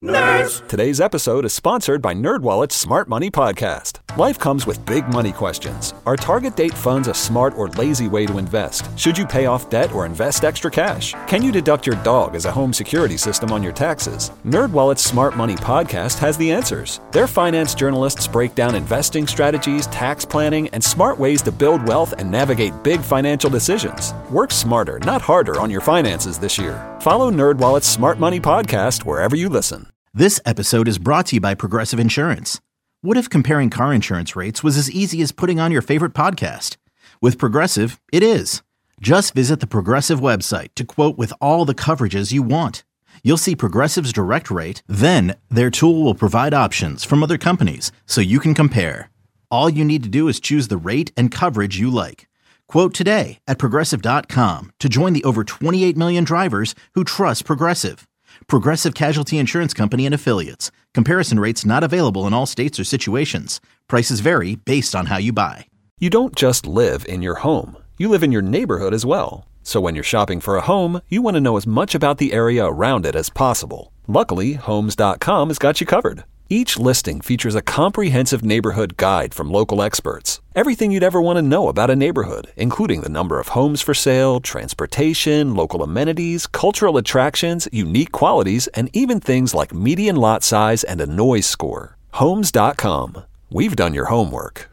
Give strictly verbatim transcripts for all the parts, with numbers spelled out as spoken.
Nerds! Today's episode is sponsored by NerdWallet's Smart Money Podcast. Life comes with big money questions. Are target date funds a smart or lazy way to invest? Should you pay off debt or invest extra cash? Can you deduct your dog as a home security system on your taxes? NerdWallet's Smart Money Podcast has the answers. Their finance journalists break down investing strategies, tax planning, and smart ways to build wealth and navigate big financial decisions. Work smarter, not harder, on your finances this year. Follow NerdWallet's Smart Money Podcast wherever you listen. This episode is brought to you by Progressive Insurance. What if comparing car insurance rates was as easy as putting on your favorite podcast? With Progressive, it is. Just visit the Progressive website to quote with all the coverages you want. You'll see Progressive's direct rate, then their tool will provide options from other companies so you can compare. All you need to do is choose the rate and coverage you like. Quote today at Progressive dot com to join the over twenty-eight million drivers who trust Progressive. Progressive Casualty Insurance Company and Affiliates. Comparison rates not available in all states or situations. Prices vary based on how you buy. You don't just live in your home. You live in your neighborhood as well. So when you're shopping for a home, you want to know as much about the area around it as possible. Luckily, Homes dot com has got you covered. Each listing features a comprehensive neighborhood guide from local experts. Everything you'd ever want to know about a neighborhood, including the number of homes for sale, transportation, local amenities, cultural attractions, unique qualities, and even things like median lot size and a noise score. Homes dot com. We've done your homework.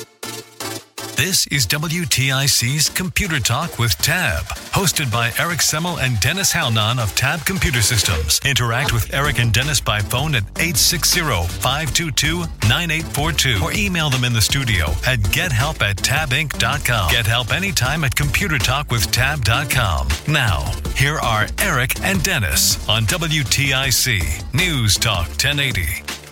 This is W T I C's Computer Talk with Tab, hosted by Eric Semmel and Dennis Halnon of Tab Computer Systems. Interact with Eric and Dennis by phone at eight six zero, five two two, nine eight four two or email them in the studio at gethelp at tab inc dot com. Get help anytime at computer talk with tab dot com. Now, here are Eric and Dennis on W T I C News Talk ten eighty.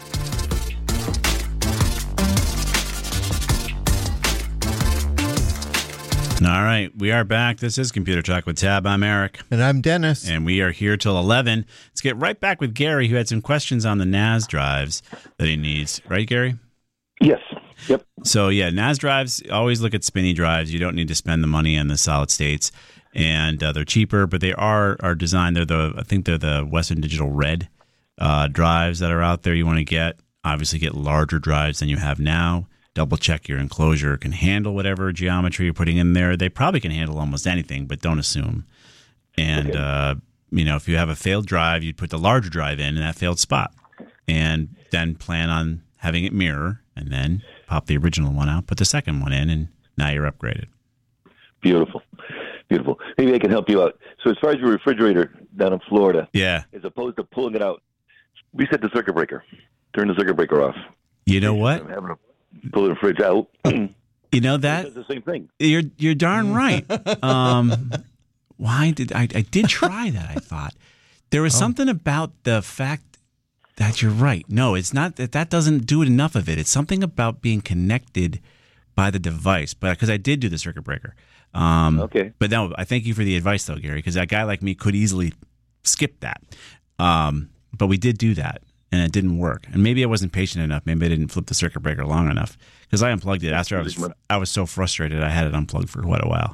All right, we are back. This is Computer Talk with Tab. I'm Eric. And I'm Dennis. And we are here till eleven. Let's get right back with Gary, who had some questions on the N A S drives that he needs. Right, Gary? Yes. Yep. So, yeah, N A S drives, always look at spinny drives. You don't need to spend the money on the solid states. And uh, they're cheaper, but they are, are designed. They're the, I think they're the Western Digital Red uh, drives that are out there you want to get. Obviously, get larger drives than you have now. Double check your enclosure can handle whatever geometry you're putting in there. They probably can handle almost anything, but don't assume. And, okay. uh, you know, if you have a failed drive, you'd put the larger drive in in that failed spot and then plan on having it mirror and then pop the original one out, put the second one in, and now you're upgraded. Beautiful. Beautiful. Maybe I can help you out. So as far as your refrigerator down in Florida, yeah, as opposed to pulling it out, reset the circuit breaker. Turn the circuit breaker off. You know what? I'm having a pull the fridge out. You know that? It's the same thing. You're you're darn right. Um, why did I? I did try that. I thought there was oh. something about the fact that you're right. No, it's not that. That doesn't do it enough of it. It's something about being connected by the device. But because I did do the circuit breaker. Um, okay. But no, I thank you for the advice, though, Gary. Because that guy like me could easily skip that. Um, but we did do that. And it didn't work. And maybe I wasn't patient enough. Maybe I didn't flip the circuit breaker long enough because I unplugged it after I was I was so frustrated I had it unplugged for quite a while.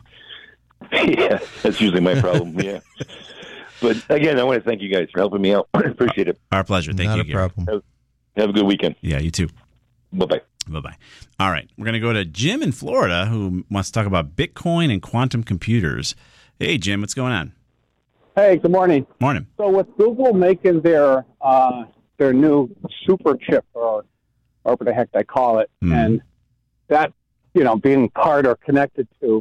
Yeah, that's usually my problem. Yeah. But again, I want to thank you guys for helping me out. I appreciate it. Our pleasure. Thank Not you, a Gary. problem. Have, have a good weekend. Yeah, you too. Bye-bye. Bye-bye. All right. We're going to go to Jim in Florida who wants to talk about Bitcoin and quantum computers. Hey, Jim, what's going on? Hey, good morning. Morning. So with Google making their uh, their new super chip, or whatever the heck they call it, mm. and that, you know, being part or connected to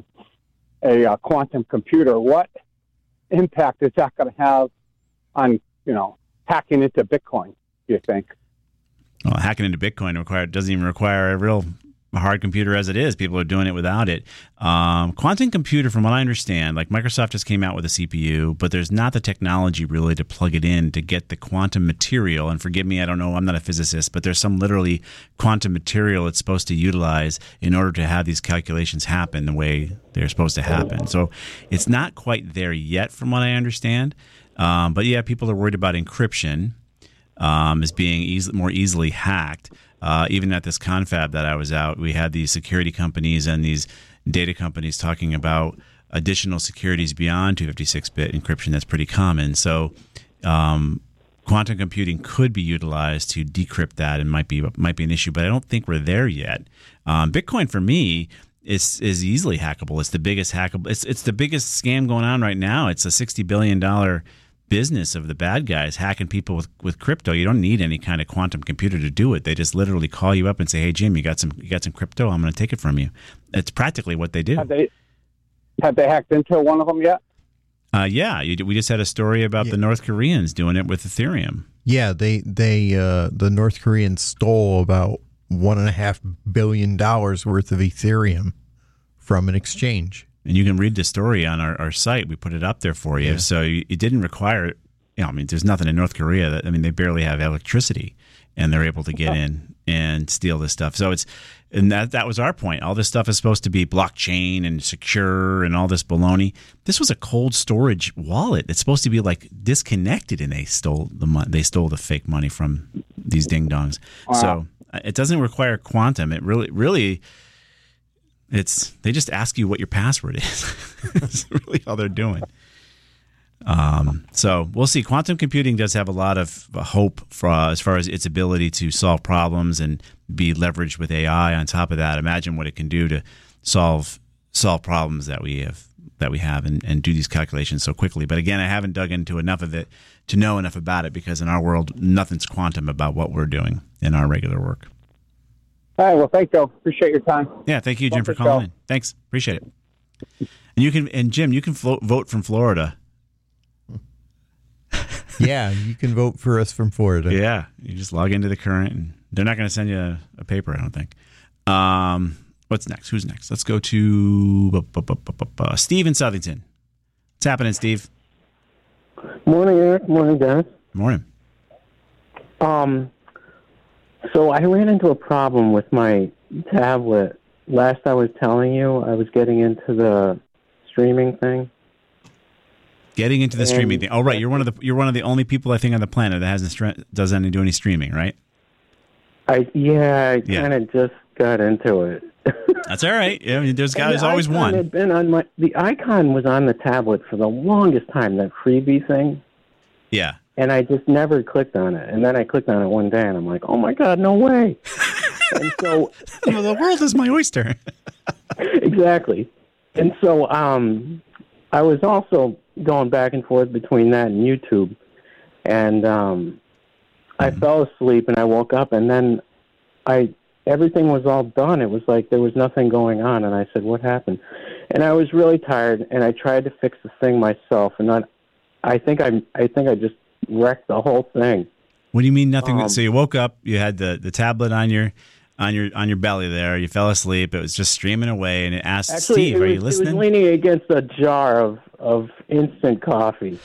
a uh, quantum computer, what impact is that going to have on, you know, hacking into Bitcoin, do you think? Well, hacking into Bitcoin require, doesn't even require a real hard computer as it is. People are doing it without it. Um, quantum computer, from what I understand, like Microsoft just came out with a C P U, but there's not the technology really to plug it in to get the quantum material. And forgive me, I don't know, I'm not a physicist, but there's some literally quantum material it's supposed to utilize in order to have these calculations happen the way they're supposed to happen. So it's not quite there yet, from what I understand. Um, but yeah, people are worried about encryption um, as being easy, more easily hacked. Uh, even at this confab that I was out, we had these security companies and these data companies talking about additional securities beyond two fifty-six bit encryption that's pretty common. So um, quantum computing could be utilized to decrypt that and might be might be an issue, but I don't think we're there yet. Um, Bitcoin for me is is easily hackable. It's the biggest hackable. It's it's the biggest scam going on right now. It's a sixty billion dollar business of the bad guys hacking people with, with crypto. You don't need any kind of quantum computer to do it. They just literally call you up and say, "Hey Jim, you got some you got some crypto? I'm going to take it from you." It's practically what they do. Have they have they hacked into one of them yet? Uh, yeah, you, we just had a story about yeah. the North Koreans doing it with Ethereum. Yeah, they they uh, the North Koreans stole about one and a half billion dollars worth of Ethereum from an exchange. And you can read the story on our, our site. We put it up there for you. Yeah. So you, it didn't require, you know, I mean, there's nothing in North Korea that, I mean, they barely have electricity, and they're able to get in and steal this stuff. So it's, and that that was our point. All this stuff is supposed to be blockchain and secure and all this baloney. This was a cold storage wallet. It's supposed to be like disconnected, and they stole the money. They stole the fake money from these ding dongs. Wow. So it doesn't require quantum. It really, really, it's they just ask you what your password is. That's really all they're doing. Um, so we'll see. Quantum computing does have a lot of hope for, uh, as far as its ability to solve problems and be leveraged with A I. On top of that, imagine what it can do to solve solve problems that we have that we have and, and do these calculations so quickly. But again, I haven't dug into enough of it to know enough about it, because in our world, nothing's quantum about what we're doing in our regular work. All right. Well, thank you. Appreciate your time. Yeah, thank you, Jim, for calling in. Thanks, appreciate it. And you can, and Jim, you can float, vote from Florida. Yeah, you can vote for us from Florida. Yeah, you just log into the Current, and they're not going to send you a, a paper, I don't think. Um, what's next? Who's next? Let's go to bu- bu- bu- bu- bu- bu- Steve in Southington. What's happening, Steve? Morning, Eric. Morning, Dennis. Morning. Um, so I ran into a problem with my tablet. Last I was telling you, I was getting into the streaming thing. Getting into the and, streaming thing. Oh, right. You're one of the you're one of the only people I think on the planet that hasn't does any do any streaming, right? I yeah, I yeah. kind of just got into it. That's all right. Yeah, I mean, there's guys the always one. Had been on my the icon was on the tablet for the longest time. That freebie thing. Yeah. And I just never clicked on it. And then I clicked on it one day, and I'm like, oh my god, no way. And so well, the world is my oyster. Exactly. And so um, I was also going back and forth between that and YouTube, and um, I mm-hmm. fell asleep, and I woke up, and then I everything was all done. It was like there was nothing going on, and I said, "What happened?" And I was really tired, and I tried to fix the thing myself, and I, I think I, I think I just wrecked the whole thing. What do you mean nothing? Um, so you woke up, you had the, the tablet on your on your on your belly there. You fell asleep. It was just streaming away, and it asked Actually, Steve, it was, "Are you listening?" It was leaning against a jar of, of instant coffee.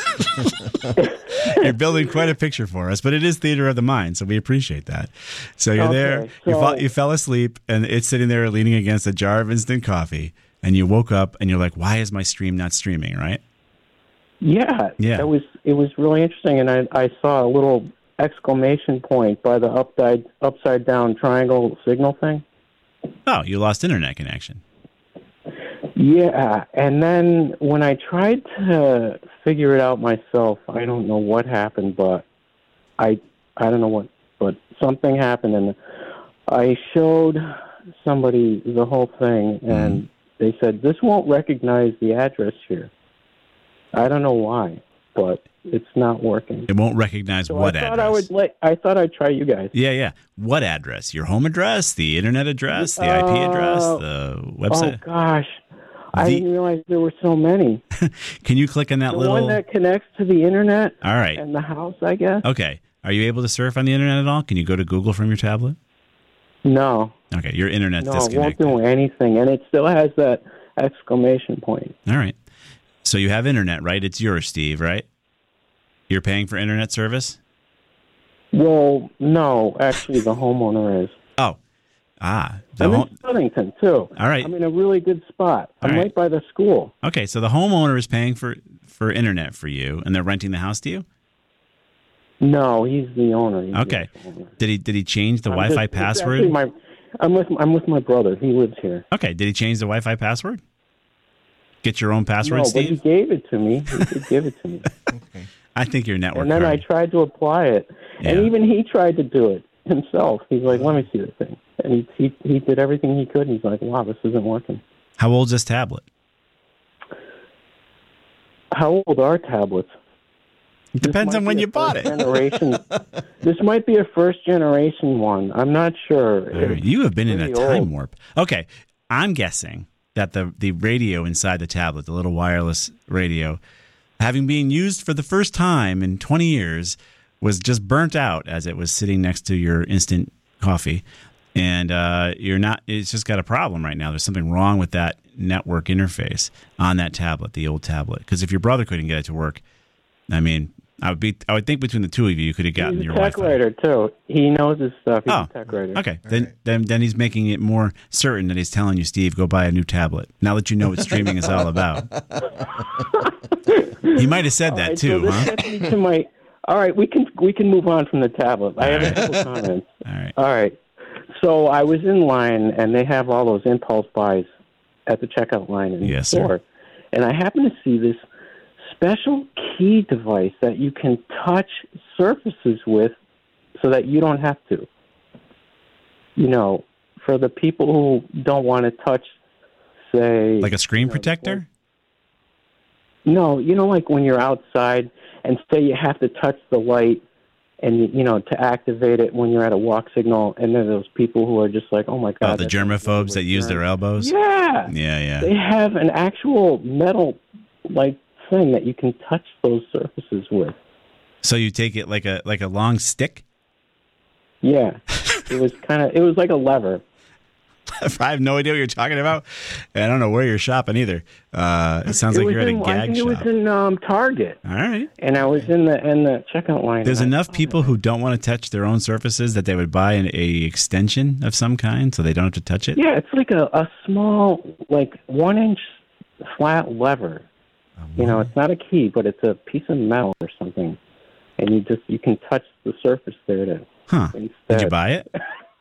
You're building quite a picture for us, but it is theater of the mind, so we appreciate that. So you're okay, there, so, you, fall, you fell asleep, and it's sitting there leaning against a jar of instant coffee, and you woke up, and you're like, "Why is my stream not streaming?" Right? Yeah, yeah. It was it was really interesting, and I I saw a little exclamation point by the upside upside down triangle signal thing. Oh, you lost internet connection. Yeah, and then when I tried to figure it out myself, I don't know what happened, but I I don't know what, but something happened, and I showed somebody the whole thing, and mm. they said, "This won't recognize the address here." I don't know why, but it's not working. It won't recognize so what I thought address? I would let, I thought I'd try you guys. Yeah, yeah. What address? Your home address? The internet address? The uh, I P address? The website? Oh, gosh. I the, didn't realize there were so many. Can you click on that the little... The one that connects to the internet? All right. And the house, I guess? Okay. Are you able to surf on the internet at all? Can you go to Google from your tablet? No. Okay, your internet's no, disconnected. No, it won't do anything, and it still has that exclamation point. All right. So you have internet, right? It's yours, Steve, right? You're paying for internet service? Well, no. Actually, the homeowner is. Oh. Ah. The I'm home- in Southington, too. All right. I'm in a really good spot. I'm All right. right by the school. Okay, so the homeowner is paying for, for internet for you, and they're renting the house to you? No, he's the owner. He's okay. The owner. Did he did he change the I'm Wi-Fi just, password? My, I'm with I'm with my brother. He lives here. Okay. Did he change the Wi-Fi password? Get your own password, no, Steve? but he gave it to me. He did give it to me. Okay. I think your network. And then card. I tried to apply it, Yeah. and even he tried to do it himself. He's like, "Let me see the thing," and he he he did everything he could. And he's like, "Wow, this isn't working." How old's this tablet? How old are tablets? It depends on when you bought it. Generation. This might be a first generation one. I'm not sure. Right. You have been in a pretty time old. warp. Okay, I'm guessing that the the radio inside the tablet, the little wireless radio, having been used for the first time in twenty years, was just burnt out as it was sitting next to your instant coffee. And uh, you're not. It's just got a problem right now. There's something wrong with that network interface on that tablet, the old tablet. Because if your brother couldn't get it to work, I mean, I would be. I would think between the two of you, you could have gotten He's a your tech Wi-Fi. writer too. He knows his stuff. He's Oh, a tech writer. okay. Then, then, then he's making it more certain that he's telling you, Steve, go buy a new tablet. Now that you know what streaming is all about. He might have said All that right, too, so this huh? gets me to my. All right, we can we can move on from the tablet. I have All a couple comments. All right. All right. So I was in line, and they have all those impulse buys at the checkout line in Yes, the sir. store. And I happened to see this special key device that you can touch surfaces with so that you don't have to. You know, for the people who don't want to touch, say... Like a screen you know, protector? No, you know, like when you're outside and say you have to touch the light and, you, you know, to activate it when you're at a walk signal, and then those people who are just like, oh, my God. Oh, the that's germaphobes that use their elbows? Yeah. Yeah, yeah. They have an actual metal, like, thing that you can touch those surfaces with. So you take it like a like a long stick? Yeah. It was kind of, it was like a lever. I have no idea what you're talking about. And I don't know where you're shopping either. Uh, it sounds It like was you're at a in, I gag think shop. it was in um, Target. All right. And I was in the in the checkout line. There's and I enough saw people it. who don't want to touch their own surfaces that they would buy an a extension of some kind so they don't have to touch it? Yeah, it's like a, a small, like one inch flat lever. You know, it's not a key, but it's a piece of metal or something, and you just you can touch the surface there to. Huh. Instead. Did you buy it?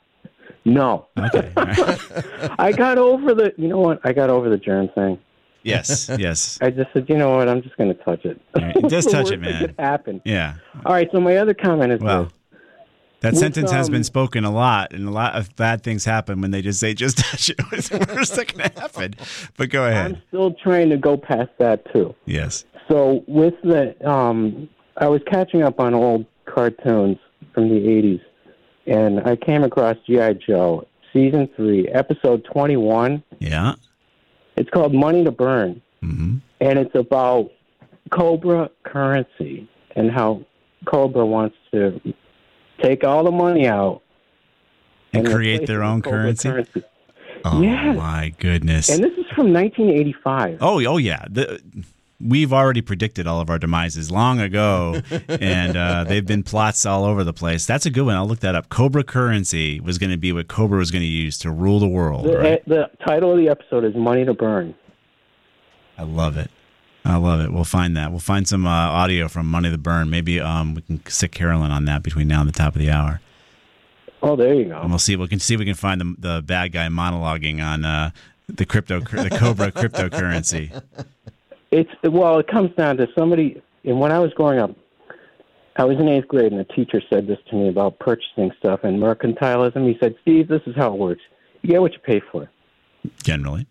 No. Okay. All right. I got over the. You know what? I got over the germ thing. Yes, yes. I just said, you know what? I'm just going to touch it. All right. It does The touch worst it, that man. could happen. Yeah. All right. So my other comment is Well, this. that With, sentence has um, been spoken a lot, and a lot of bad things happen when they just say, just touch it. It's the worst that can happen. But go ahead. I'm still trying to go past that too. Yes. So with the, um, I was catching up on old cartoons from the eighties, and I came across G I. Joe, season three, episode twenty-one. Yeah. It's called Money to Burn, Mm-hmm. and it's about Cobra currency and how Cobra wants to take all the money out And replace create it their with own Cobra currency? Oh, Yes. my goodness. And this is from nineteen eighty-five. Oh, oh yeah. The, we've already predicted all of our demises long ago, and uh, they've been plots all over the place. That's a good one. I'll look that up. Cobra currency was going to be what Cobra was going to use to rule the world. The, Right? the title of the episode is Money to Burn. I love it. I love it. We'll find that. We'll find some uh, audio from Money to Burn. Maybe um, we can stick Carolyn on that between now and the top of the hour. Oh, there you go. And we'll see. We can see if we can find the the bad guy monologuing on uh, the crypto, the Cobra cryptocurrency. It's well, it comes down to somebody. And when I was growing up, I was in eighth grade, and a teacher said this to me about purchasing stuff and mercantilism. He said, "Steve, this is how it works. You get what you pay for. Generally,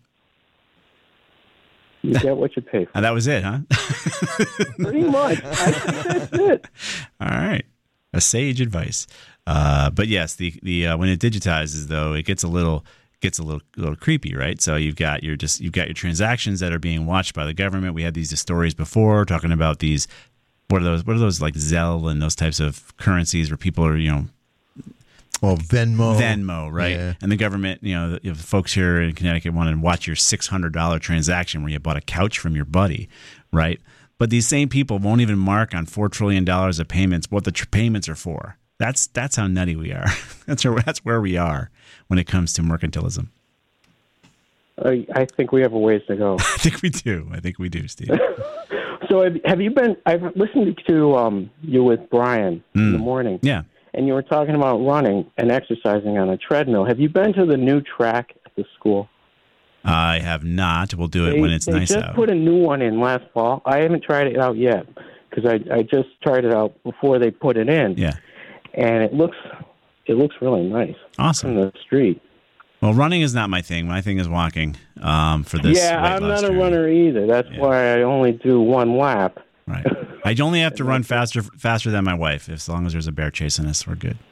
You get what you pay for." and that was it, huh? Pretty much. I think that's it. All right, a sage advice. Uh, but yes, the the uh, when it digitizes though, it gets a little gets a little little creepy, right? So you've got your just you've got your transactions that are being watched by the government. We had these stories before talking about these. What are those? What are those like Zelle and those types of currencies where people are, you know, Well, Venmo. Venmo, right? Yeah. And the government, you know, the, the folks here in Connecticut want to watch your six hundred dollars transaction where you bought a couch from your buddy, right? But these same people won't even mark on four trillion dollars of payments what the tr- payments are for. That's that's how nutty we are. That's where, that's where we are when it comes to mercantilism. I, I think we have a ways to go. I think we do. I think we do, Steve. So have, have you been? I've listened to um, you with Brian in the Mm. morning. Yeah. And you were talking about running and exercising on a treadmill. Have you been to the new track at the school? I have not. We'll do it They, when it's they nice just out. put a new one in last fall. I haven't tried it out yet because I, I just tried it out before they put it in. Yeah. And it looks it looks really nice. Awesome. On the street. Well, running is not my thing. My thing is walking um, for this. Yeah, I'm not a journey. runner either. That's yeah. why I only do one lap. Right. I only have to run faster faster than my wife. As long as there's a bear chasing us, we're good.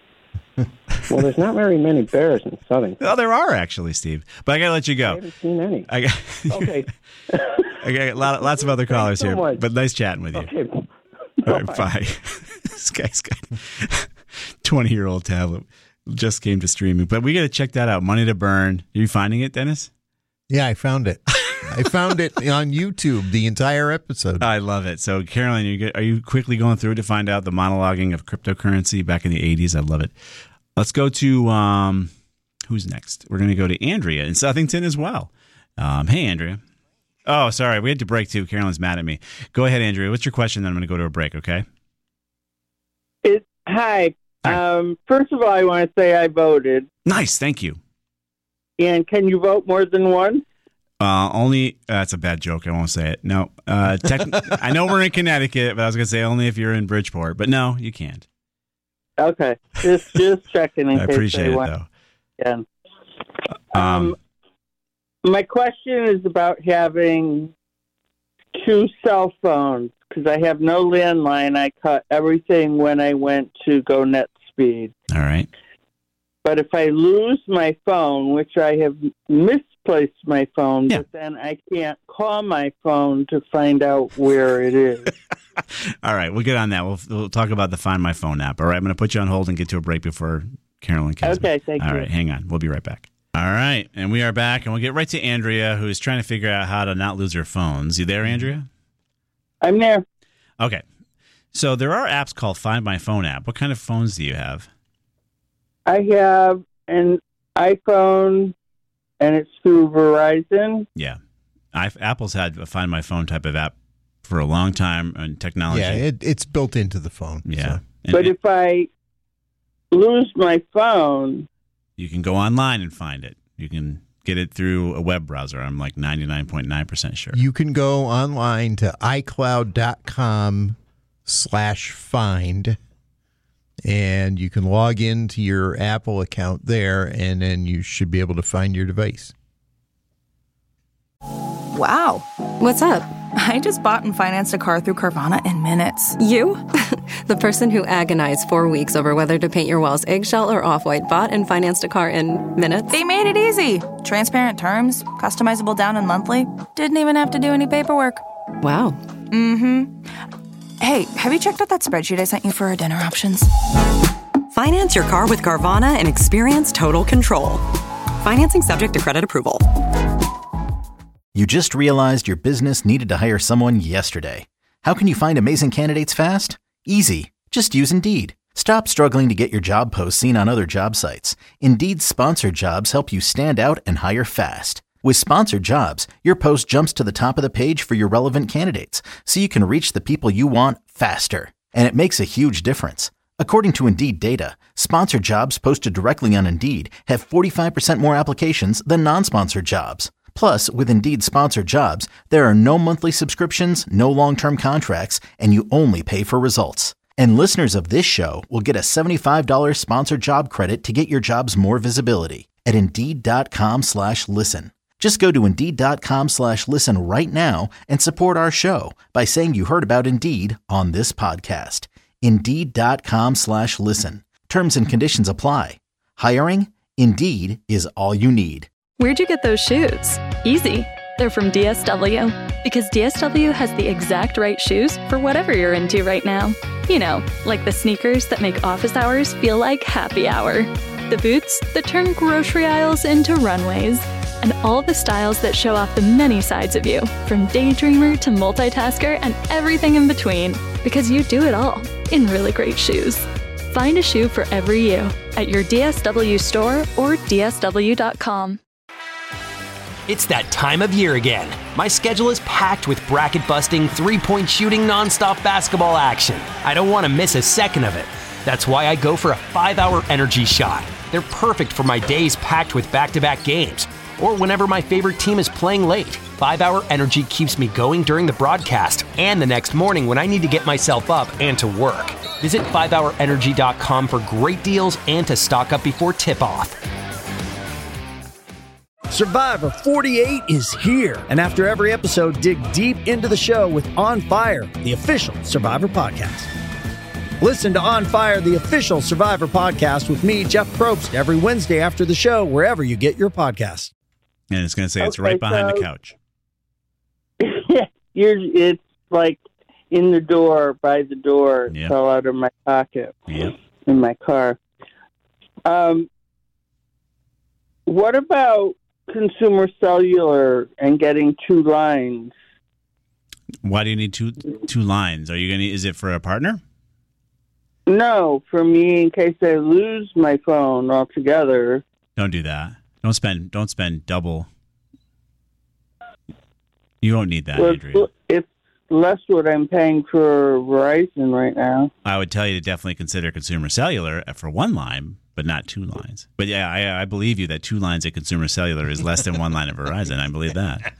Well, there's not very many bears in Southern. Oh, there are actually, Steve. But I got to let you go. I haven't seen any. I got, okay. I got lot, lots of other callers so here, much. but nice chatting with you. Okay. All right, bye. This guy's got twenty-year-old tablet. Just came to streaming, but we got to check that out. Money to Burn. Are you finding it, Dennis? Yeah, I found it. I found it on YouTube, the entire episode. I love it. So, Caroline, you get, are you quickly going through to find out the monologuing of cryptocurrency back in the eighties? I love it. Let's go to, um, who's next? We're going to go to Andrea in Southington as well. Um, hey, Andrea. Oh, sorry. We had to break, too. Caroline's mad at me. Go ahead, Andrea. What's your question? Then I'm going to go to a break, okay? It, hi. Hi. Um, first of all, I want to say I voted. Nice. Thank you. And can you vote more than once? Uh, only, uh, that's a bad joke. I won't say it. No. Uh, tech, I know we're in Connecticut, but I was going to say only if you're in Bridgeport. But no, you can't. Okay. Just just checking in I case appreciate they it, want. though. Yeah. Um, Um, my question is about having two cell phones, because I have no landline. I cut everything when I went to go net speed. all right. But if I lose my phone, which I have misplaced my phone, Yeah. but then I can't call my phone to find out where it is. All right. We'll get on that. We'll, we'll talk about the Find My Phone app. All right. I'm going to put you on hold and get to a break before Carolyn comes. Okay, thank All you. right. Hang on. We'll be right back. All right. And we are back, and we'll get right to Andrea, who is trying to figure out how to not lose her phones. You there, Andrea? I'm there. Okay. So there are apps called Find My Phone app. What kind of phones do you have? I have an iPhone, and it's through Verizon. Yeah. I've, Apple's had a Find My Phone type of app for a long time in technology. Yeah, it, it's built into the phone. Yeah. So. And- But if I lose my phone, you can go online and find it. You can get it through a web browser. I'm like ninety-nine point nine percent sure. You can go online to iCloud.com slash find, and you can log into your Apple account there, and then you should be able to find your device. Wow. What's up? I just bought and financed a car through Carvana in minutes. You? The person who agonized four weeks over whether to paint your walls eggshell or off-white bought and financed a car in minutes? They made it easy. Transparent terms, customizable down and monthly. Didn't even have to do any paperwork. Wow. Mm-hmm. Hey, have you checked out that spreadsheet I sent you for our dinner options? Finance your car with Carvana and experience total control. Financing subject to credit approval. You just realized your business needed to hire someone yesterday. How can you find amazing candidates fast? Easy. Just use Indeed. Stop struggling to get your job posts seen on other job sites. Indeed's sponsored jobs help you stand out and hire fast. With sponsored jobs, your post jumps to the top of the page for your relevant candidates, so you can reach the people you want faster. And it makes a huge difference. According to Indeed data, sponsored jobs posted directly on Indeed have forty-five percent more applications than non-sponsored jobs. Plus, with Indeed sponsored jobs, there are no monthly subscriptions, no long-term contracts, and you only pay for results. And listeners of this show will get a seventy-five dollars sponsored job credit to get your jobs more visibility at Indeed.com slash listen. Just go to Indeed.com slash listen right now and support our show by saying you heard about Indeed on this podcast. Indeed.com slash listen. Terms and conditions apply. Hiring? Indeed is all you need. Where'd you get those shoes? Easy. They're from D S W. Because D S W has the exact right shoes for whatever you're into right now. You know, like the sneakers that make office hours feel like happy hour. The boots that turn grocery aisles into runways. And all the styles that show off the many sides of you, from daydreamer to multitasker and everything in between. Because you do it all in really great shoes. Find a shoe for every you at your D S W store or D S W dot com. It's that time of year again. My schedule is packed with bracket-busting, three-point shooting, nonstop basketball action. I don't want to miss a second of it. That's why I go for a five-hour energy shot. They're perfect for my days packed with back-to-back games. or whenever my favorite team is playing late. five hour Energy keeps me going during the broadcast and the next morning when I need to get myself up and to work. Visit five hour energy dot com for great deals and to stock up before tip-off. Survivor forty-eight is here. And after every episode, dig deep into the show with On Fire, the official Survivor podcast. Listen to On Fire, the official Survivor podcast with me, Jeff Probst, every Wednesday after the show, wherever you get your podcasts. And it's going to say it's Okay, right behind so- the couch. You're, it's like in the door, by the door. It Yep. fell out of my pocket Yep. in my car. Um, what about consumer cellular and getting two lines? Why do you need two two lines? Are you going to? Is it for a partner? No, for me, in case I lose my phone altogether. Don't do that. Don't spend. Don't spend double. You won't need that, Well, Andrea. it's less what I'm paying for Verizon right now. I would tell you to definitely consider Consumer Cellular for one line, but not two lines. But yeah, I, I believe you that two lines at Consumer Cellular is less than one line at Verizon. I believe that.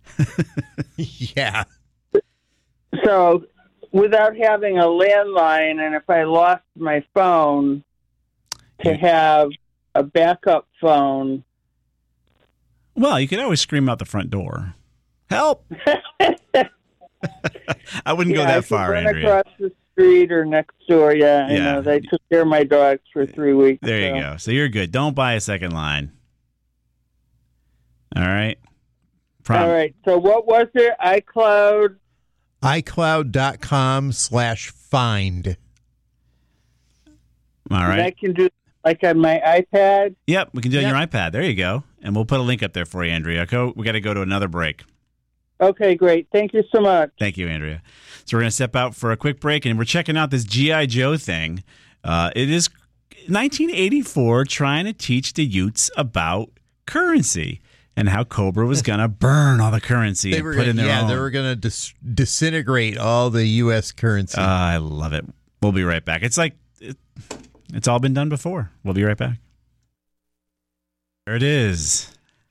Yeah. So, without having a landline, and if I lost my phone, to have a backup phone. Well, you could always scream out the front door. Help! I wouldn't Yeah, go I that could far, run Andrea. across the street or next door. Yeah, I Yeah. know. They took care of my dogs for three weeks. There you so. go. So you're good. Don't buy a second line. All right. Prom- All right. So what was it? iCloud. iCloud.com slash find. All And I right. can do like on my iPad. Yep, we can do it on your iPad. There you go. And we'll put a link up there for you, Andrea. Go, we got to go to another break. Okay, great. Thank you so much. Thank you, Andrea. So we're going to step out for a quick break, and we're checking out this G I. Joe thing. Uh, it is nineteen eighty-four trying to teach the Utes about currency and how Cobra was going to burn all the currency They and were put in gonna, their yeah, own. they were going to dis- disintegrate all the U S currency. Uh, I love it. We'll be right back. It's like it, it's all been done before. We'll be right back. There it is.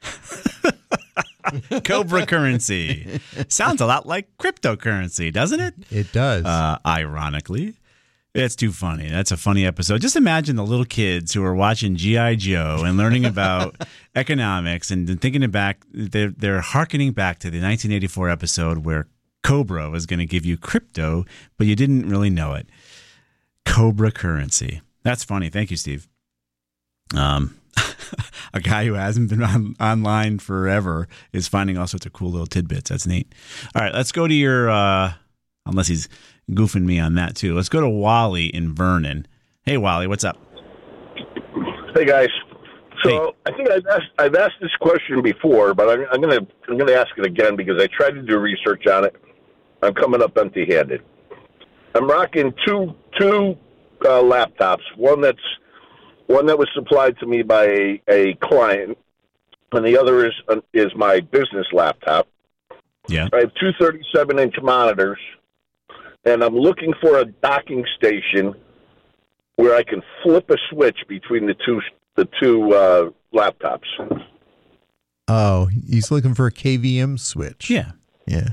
Cobra currency. Sounds a lot like cryptocurrency, doesn't it? It does. Uh, ironically. It's too funny. That's a funny episode. Just imagine the little kids who are watching G I. Joe and learning about economics and then thinking back. They're, they're hearkening back to the nineteen eighty-four episode where Cobra was going to give you crypto, but you didn't really know it. Cobra currency. That's funny. Thank you, Steve. Um, a guy who hasn't been on, online forever is finding all sorts of cool little tidbits. That's neat. All right, let's go to your, uh, unless he's goofing me on that too. Let's go to Wally in Vernon. Hey, Wally, what's up? Hey guys. So I think I've asked, I've asked this question before, but I'm, I'm gonna I'm gonna ask it again because I tried to do research on it. I'm coming up empty-handed. I'm rocking two two uh, laptops. One that's one that was supplied to me by a, a client, and the other is uh, is my business laptop. Yeah. I have two thirty-seven inch monitors, and I'm looking for a docking station where I can flip a switch between the two the two uh, laptops. Oh, he's looking for a K V M switch. Yeah. Yeah.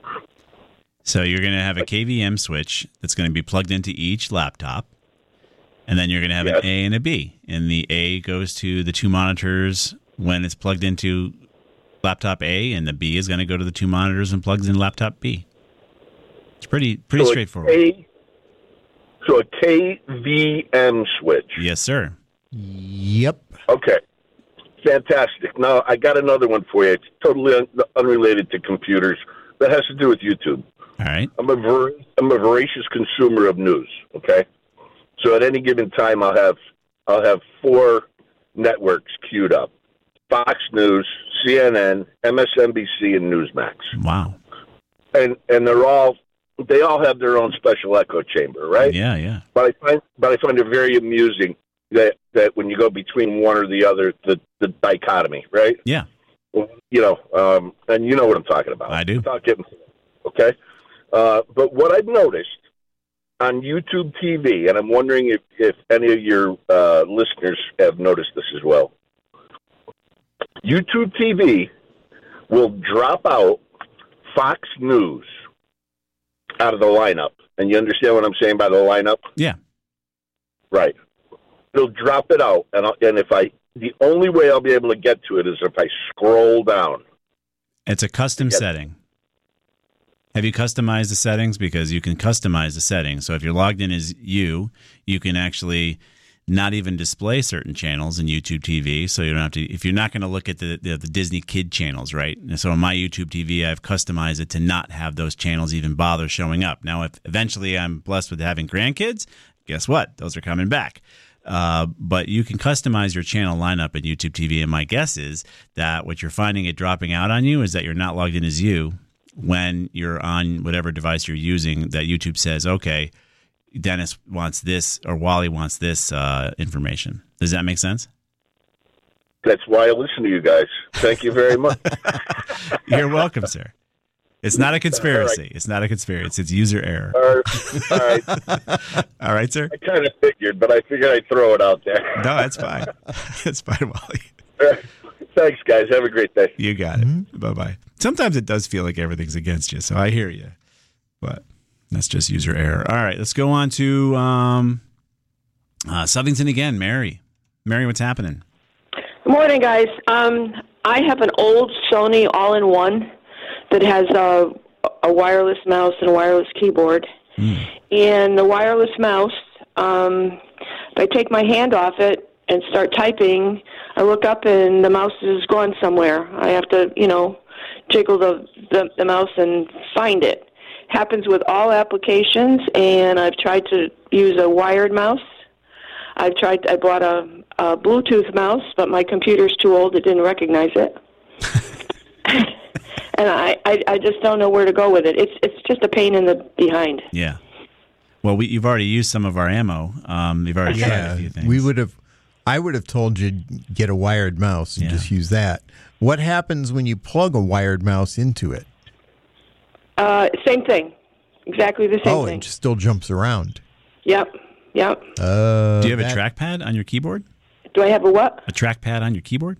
So you're going to have a K V M switch that's going to be plugged into each laptop, and then you're going to have Yes. an A and a B. And the A goes to the two monitors when it's plugged into laptop A, and the B is going to go to the two monitors and plugs in laptop B. It's pretty pretty So a straightforward. K- so a K V M switch. Yes, sir. Yep. Okay. Fantastic. Now, I got another one for you. It's totally un- unrelated to computers, but has to do with YouTube. All right. I'm a, ver- I'm a voracious consumer of news, okay? So at any given time, I'll have I'll have four networks queued up. Fox News, C N N, M S N B C, and Newsmax. Wow. And and they're all they all have their own special echo chamber, right? Yeah, yeah. But I find but I find it very amusing that, that when you go between one or the other, the, the dichotomy, right? Yeah. Well, you know, um, and you know what I'm talking about. I do. Without getting, okay? Uh, but what I've noticed on YouTube T V, and I'm wondering if, if any of your uh, listeners have noticed this as well, YouTube T V will drop out Fox News out of the lineup. And you understand what I'm saying by the lineup? Yeah. Right. It'll drop it out, and I'll, and if I, the only way I'll be able to get to it is if I scroll down. It's a custom setting. Have you customized the settings? Because you can customize the settings. So if you're logged in as you, you can actually not even display certain channels in YouTube T V. So you don't have to, if you're not going to look at the, the the Disney Kid channels, right? And so on my YouTube T V, I've customized it to not have those channels even bother showing up. Now, if eventually I'm blessed with having grandkids, guess what? Those are coming back. Uh, but you can customize your channel lineup in YouTube T V. And my guess is that what you're finding it dropping out on you is that you're not logged in as you when you're on whatever device you're using, that YouTube says, okay, Dennis wants this or Wally wants this uh, information. Does that make sense? That's why I listen to you guys. Thank you very much. You're welcome, sir. It's not a conspiracy. Right. It's not a conspiracy. It's user error. All right. All right. All right, sir. I kind of figured, but I figured I'd throw it out there. No, that's fine. That's fine, Wally. Thanks, guys. Have a great day. You got it. Mm-hmm. Bye-bye. Sometimes it does feel like everything's against you, so I hear you. But that's just user error. All right, let's go on to um, uh, Southington again. Mary. Mary, what's happening? Good morning, guys. Um, I have an old Sony all-in-one that has a, a wireless mouse and a wireless keyboard. Mm. And the wireless mouse, um, if I take my hand off it and start typing, I look up and the mouse is gone somewhere. I have to, you know, jiggle the, the, the mouse and find it. Happens with all applications, and I've tried to use a wired mouse. I've tried. I bought a, a Bluetooth mouse, but my computer's too old; it didn't recognize it. And I, I, I just don't know where to go with it. It's it's just a pain in the behind. Yeah. Well, we, you've already used some of our ammo. Um, you've already yeah, tried a few things. We would have. I would have told you get a wired mouse and Yeah. just use that. What happens when you plug a wired mouse into it? Uh, same thing, exactly the same oh, thing. it just still jumps around. Yep, yep. Uh, Do you have that- a trackpad on your keyboard? Do I have a what? A trackpad on your keyboard?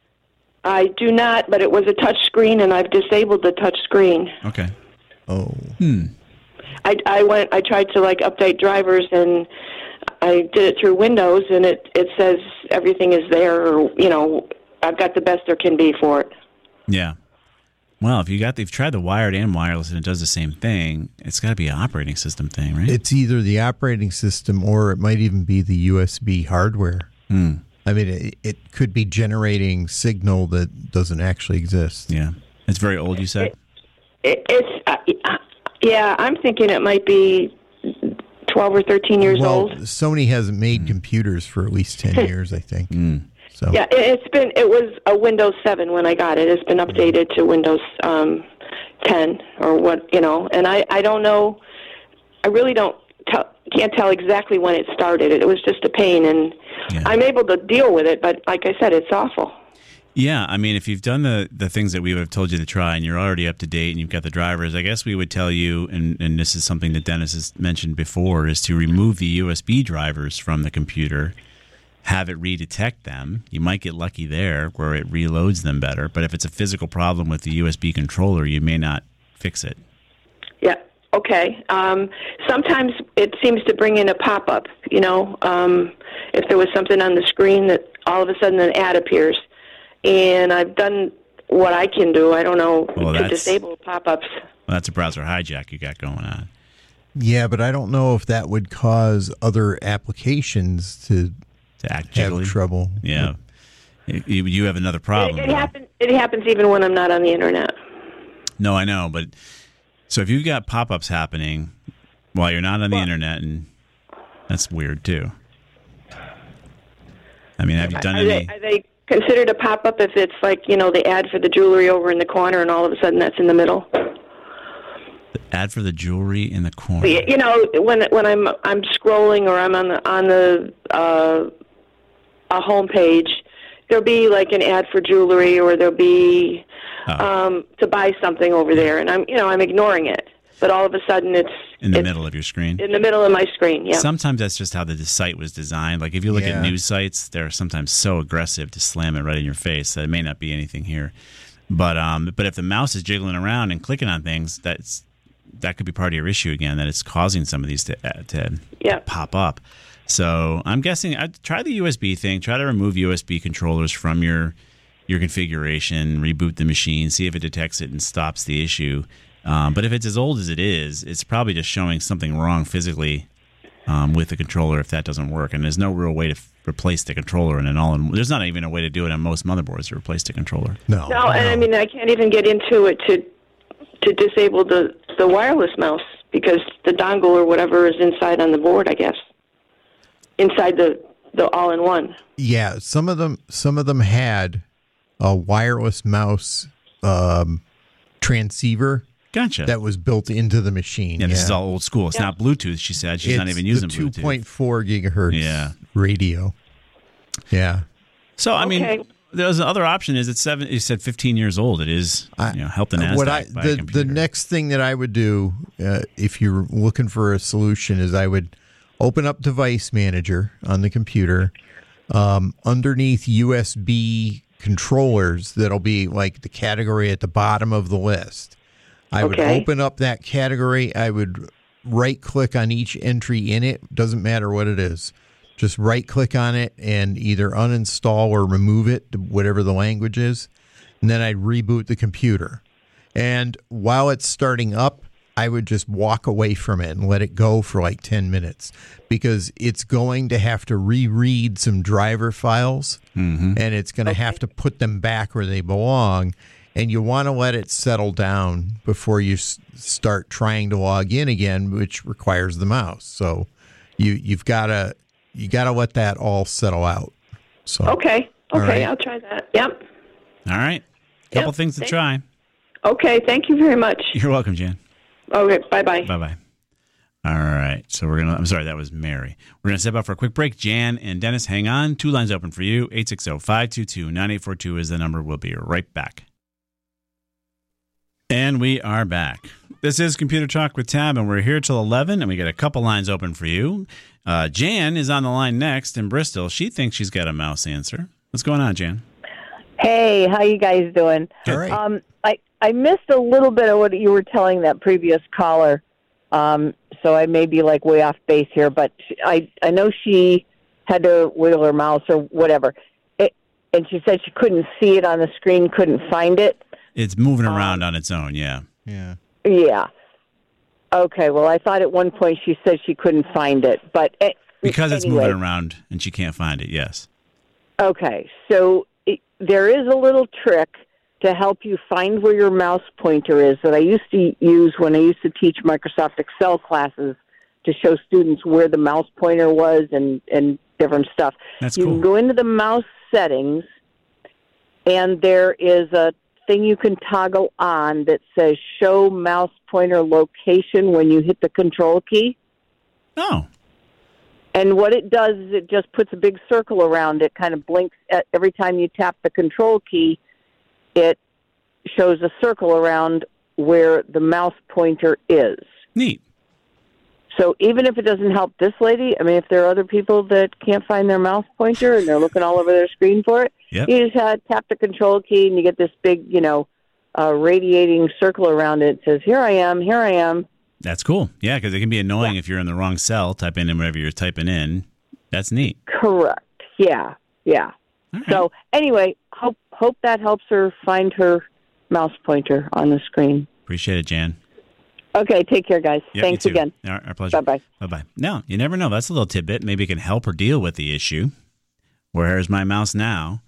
I do not, but it was a touch screen, and I've disabled the touch screen. Okay. Oh. Hmm. I, I went. I tried to like update drivers, and I did it through Windows, and it it says everything is there. Or, you know, I've got the best there can be for it. Yeah. Well, if you got, if you've tried the wired and wireless and it does the same thing, it's got to be an operating system thing, right? It's either the operating system or it might even be the U S B hardware. Hmm. I mean, it, it could be generating signal that doesn't actually exist. Yeah. It's very old, you said? it it's uh, yeah. I'm thinking it might be twelve or thirteen years well, old. Sony hasn't made mm. computers for at least ten years, I think. Mm. So yeah, it, it's been. It was a Windows seven when I got it. It's been updated to Windows um, ten or what you know. And I, I don't know. I really don't tell, can't tell exactly when it started. It was just a pain, and yeah. I'm able to deal with it. But like I said, it's awful. Yeah, I mean, if you've done the, the things that we would have told you to try and you're already up to date and you've got the drivers, I guess we would tell you, and, and this is something that Dennis has mentioned before, is to remove the U S B drivers from the computer, have it redetect them. You might get lucky there where it reloads them better, but if it's a physical problem with the U S B controller, you may not fix it. Yeah, okay. Um, sometimes it seems to bring in a pop-up, you know, um, if there was something on the screen that all of a sudden an ad appears. And I've done what I can do. I don't know, well, to disable pop-ups. Well, that's a browser hijack you got going on. Yeah, but I don't know if that would cause other applications to, to act have jiggly. trouble. Yeah. You, you have another problem. It, it, happens, it happens even when I'm not on the Internet. No, I know. But so if you've got pop-ups happening while you're not on the well, Internet, and that's weird, too. I mean, have you done are any... They, are they considered a pop-up if it's like, you know, the ad for the jewelry over in the corner and all of a sudden that's in the middle? The ad for the jewelry in the corner? You know, when when I'm I'm scrolling or I'm on the, on the uh, a home page, there'll be like an ad for jewelry or there'll be oh. um, to buy something over there, and I'm you know I'm ignoring it. but all of a sudden it's in the it's middle of your screen. In the middle of my screen, yeah. Sometimes that's just how the site was designed. Like if you look Yeah. at news sites, they're sometimes so aggressive to slam it right in your face that it may not be anything here. But um, but if the mouse is jiggling around and clicking on things, that's that could be part of your issue again. That it's causing some of these to uh, to yeah. pop up. So I'm guessing I'd try the U S B thing. Try to remove U S B controllers from your your configuration. Reboot the machine. See if it detects it and stops the issue. Um, but if it's as old as it is, it's probably just showing something wrong physically um, with the controller if that doesn't work. And there's no real way to f- replace the controller in an all. In, there's not even a way to do it on most motherboards to replace the controller. No. No, and I mean I can't even get into it to to disable the the wireless mouse because the dongle or whatever is inside on the board, I guess. Inside the, the all-in-one. Yeah, some of them some of them had a wireless mouse um, transceiver. Gotcha. That was built into the machine. Yeah, this yeah. is all old school. It's Yeah. not Bluetooth, she said. She's It's not even using the Bluetooth. two point four gigahertz Yeah. radio. Yeah. So, I mean, Okay. there's another option is it's seven, you said fifteen years old. It is, you know, help the NASDAQ What I buy a the, computer. the next thing that I would do uh, if you're looking for a solution is I would open up Device Manager on the computer. Um, underneath U S B controllers, that'll be like the category at the bottom of the list. I would Okay. open up that category. I would right click on each entry in it. Doesn't matter what it is. Just right click on it and either uninstall or remove it, whatever the language is. And then I'd reboot the computer. And while it's starting up, I would just walk away from it and let it go for like ten minutes because it's going to have to reread some driver files Mm-hmm. and it's going to have to put them back where they belong. And you want to let it settle down before you s- start trying to log in again, which requires the mouse. So you you've got to you got to let that all settle out. So Okay. All Okay, right. I'll try that. Yep. All right. Couple Yep. things to Thank- try. Okay, thank you very much. You're welcome, Jan. Okay, bye-bye. Bye-bye. All right. So we're going to, I'm sorry, that was Mary. We're going to step out for a quick break. Jan and Dennis, hang on. Two lines open for you. eight six zero, five two two, nine eight four two is the number. We'll be right back. And we are back. This is Computer Talk with Tab, and we're here till eleven, and we got a couple lines open for you. Uh, Jan is on the line next in Bristol. She thinks she's got a mouse answer. What's going on, Jan? Hey, how you guys doing? All right. Um, I I missed a little bit of what you were telling that previous caller, um, so I may be like way off base here. But I I know she had to wiggle her mouse or whatever, it, and she said she couldn't see it on the screen, couldn't find it. It's moving around on its own, yeah. Yeah. Yeah. Okay. Well, I thought at one point she said she couldn't find it, but eh, Because it's anyway. moving around and she can't find it, yes. Okay, so it, there is a little trick to help you find where your mouse pointer is that I used to use when I used to teach Microsoft Excel classes to show students where the mouse pointer was and, and different stuff. That's you cool. can go into the mouse settings, and there is a thing you can toggle on that says show mouse pointer location when you hit the control key. Oh. And what it does is it just puts a big circle around it, kind of blinks at, every time you tap the control key, it shows a circle around where the mouse pointer is. Neat. So even if it doesn't help this lady, I mean, if there are other people that can't find their mouse pointer and they're looking all over their screen for it, Yep. you just uh, tap the control key and you get this big, you know, uh, radiating circle around it. It says, here I am, here I am. That's cool. Yeah, because it can be annoying if you're in the wrong cell, typing in whatever you're typing in. That's neat. Correct. Yeah, yeah. So anyway, hope hope that helps her find her mouse pointer on the screen. Appreciate it, Jan. Okay, take care, guys. Yep, Thanks you too. again. Our, our pleasure. Bye-bye. Bye-bye. No, you never know. That's a little tidbit. Maybe it can help her deal with the issue. Where's my mouse now?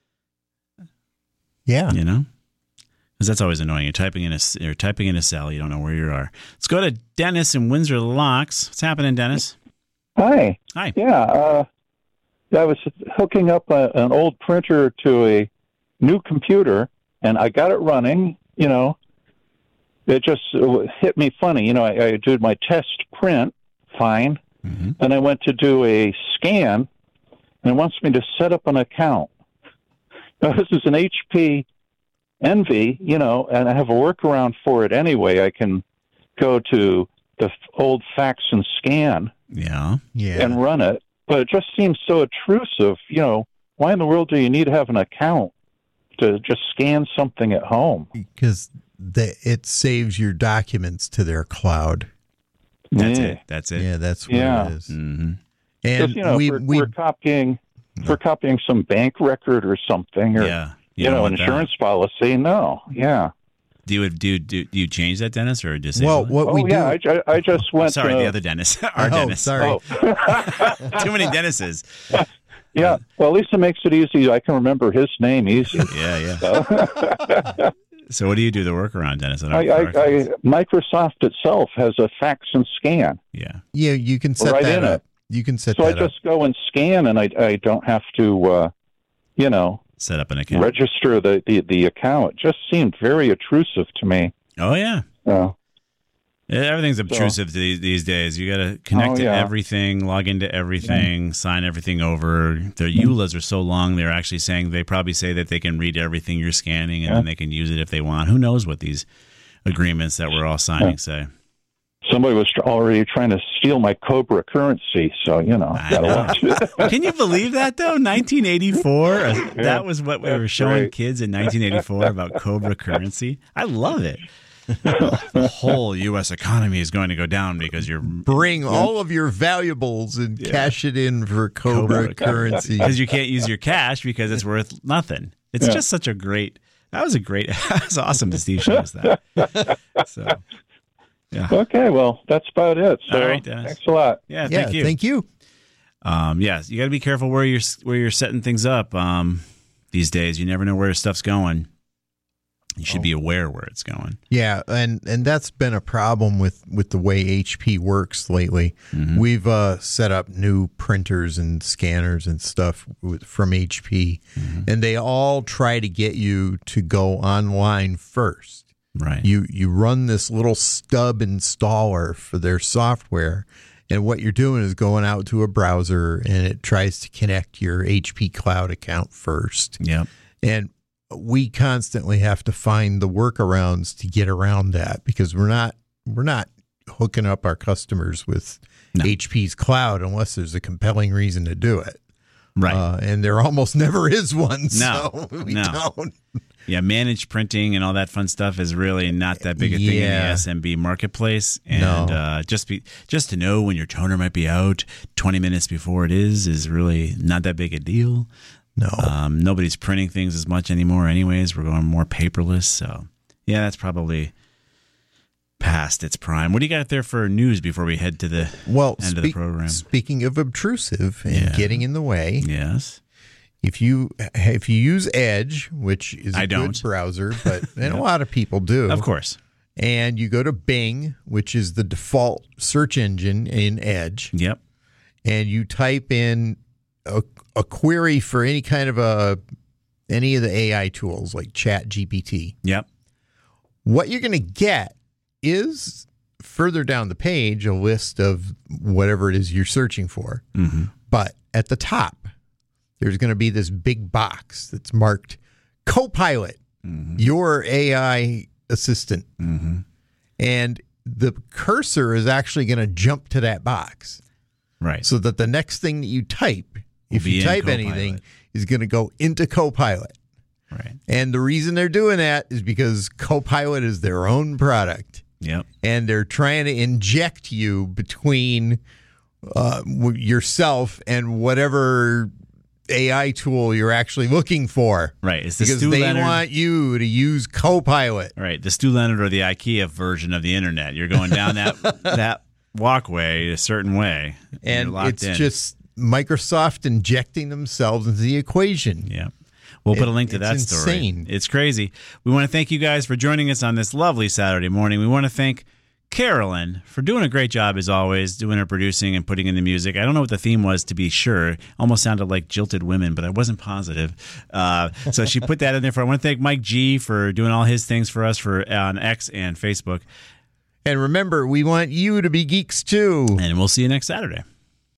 Yeah. You know? Because that's always annoying. You're typing in a you're typing in a cell. You don't know where you are. Let's go to Dennis in Windsor Locks. What's happening, Dennis? Hi. Hi. Yeah, uh, I was hooking up a, an old printer to a new computer, and I got it running. You know, it just hit me funny. You know, I, I did my test print, fine, mm-hmm. and I went to do a scan, and it wants me to set up an account. Now, this is an H P Envy, you know, and I have a workaround for it anyway. I can go to the f- old fax and scan Yeah. Yeah. and run it. But it just seems so intrusive. You know, why in the world do you need to have an account to just scan something at home? Because the, it saves your documents to their cloud. That's Yeah. it. That's it. Yeah, that's what Yeah. it is. Mm-hmm. And Just, you know, we, if we're, we we're copying, if we're copying some bank record or something, or Yeah. you, don't know, want an that. insurance policy. No, yeah. Do you do do, do you change that, Dennis, or just well, what oh we yeah, do. I, I, I just went. sorry, uh, the other Dennis, our Oh, Dennis. sorry. Oh. Too many Dennises. Yeah, well, at least it makes it easy. I can remember his name easy. Yeah, yeah. So, So what do you do the workaround, Dennis? I, I, I, Microsoft itself has a fax and scan. Yeah. Yeah, you can set Right that in up. it. You can set So I that up. just go and scan, and I, I don't have to, uh, you know, set up an account, register the, the, the account. It just seemed very intrusive to me. Oh yeah. Uh, Yeah, everything's obtrusive to these, these days. You got to connect Oh, to yeah. everything, log into everything, sign everything over. Their E U L As are so long; they're actually saying they probably say that they can read everything you're scanning, and Yeah. then they can use it if they want. Who knows what these agreements that we're all signing Yeah. say? somebody was tr- already trying to steal my Cobra currency, so, you know, I got to know. watch it. Can you believe that though? nineteen eighty-four. Yeah, That was what we were that's showing right. kids in nineteen eighty-four about Cobra currency. I love it. The whole U S economy is going to go down because you're Bring all of your valuables and Yeah. cash it in for Cobra, currency. because you can't use your cash because it's worth nothing. It's Yeah. just such a great. That was a great. That was awesome that Steve showed us that. So, yeah. Okay, well, that's about it. So, All right, Dennis. thanks a lot. Yeah, yeah, thank you. thank you. Um, yes, you got to be careful where you're where you're setting things up. Um, these days, you never know where stuff's going. You should be aware where it's going. Yeah, and and that's been a problem with with the way H P works lately. Mm-hmm. We've uh, set up new printers and scanners and stuff with, from H P, Mm-hmm. and they all try to get you to go online first. Right. You you run this little stub installer for their software, and what you're doing is going out to a browser, and it tries to connect your H P Cloud account first. Yep. And we constantly have to find the workarounds to get around that because we're not we're not hooking up our customers with No. H P's cloud unless there's a compelling reason to do it. Right. Uh, and there almost never is one. No. So we No. don't. Yeah, managed printing and all that fun stuff is really not that big a thing in the Yeah. S M B marketplace. And No. uh, just be just to know when your toner might be out twenty minutes before it is is really not that big a deal. No. Um, nobody's printing things as much anymore anyways. We're going more paperless. So, yeah, that's probably past its prime. What do you got there for news before we head to the Well, end of the speak- program? speaking of obtrusive and Yeah. getting in the way, Yes. if you if you use Edge, which is a I good don't. browser, but and Yeah. a lot of people do, Of course. and you go to Bing, which is the default search engine in Edge, Yep. and you type in a, a query for any kind of a any of the A I tools like Chat G P T. Yep. What you're going to get is further down the page a list of whatever it is you're searching for. Mm-hmm. But at the top, there's going to be this big box that's marked Copilot, Mm-hmm. your A I assistant. Mm-hmm. And the cursor is actually going to jump to that box. Right. So that the next thing that you type, if be you in type Copilot. anything, is going to go into Copilot. Right. And the reason they're doing that is because Copilot is their own product. Yep. And they're trying to inject you between uh, w- yourself and whatever A I tool you're actually looking for. Right. It's the Because Stu they Leonard. want you to use Copilot. Right, the Stu Leonard or the IKEA version of the internet. You're going down that that walkway a certain way, and, And you're locked it's in. just Microsoft injecting themselves into the equation. Yeah. We'll put a It- link to it's that story. insane. It's crazy. We want to thank you guys for joining us on this lovely Saturday morning. We want to thank Carolyn for doing a great job as always, doing her producing and putting in the music. I don't know what the theme was, to be sure. Almost sounded like Jilted Women, but I wasn't positive. Uh, so she put that in there for. I want to thank Mike G for doing all his things for us for on X and Facebook. And remember, we want you to be geeks too. And we'll see you next Saturday.